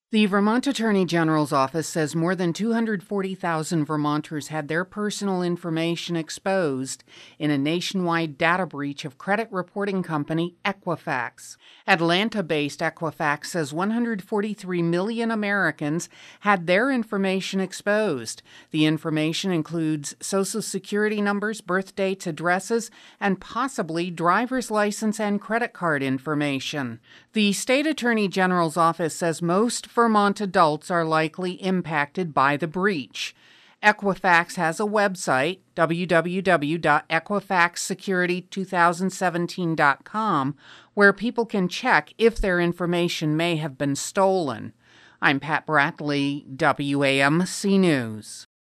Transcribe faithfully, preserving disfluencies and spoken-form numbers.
The Vermont Attorney General's office says more than two hundred forty thousand Vermonters had their personal information exposed in a nationwide data breach of credit reporting company Equifax. Atlanta-based Equifax says one hundred forty-three million Americans had their information exposed. The information includes Social Security numbers, birth dates, addresses, and possibly driver's license and credit card information. The State Attorney General's office says most Vermont adults are likely impacted by the breach. Equifax has a website, w w w dot equifax security two thousand seventeen dot com, where people can check if their information may have been stolen. I'm Pat Bradley, W A M C News.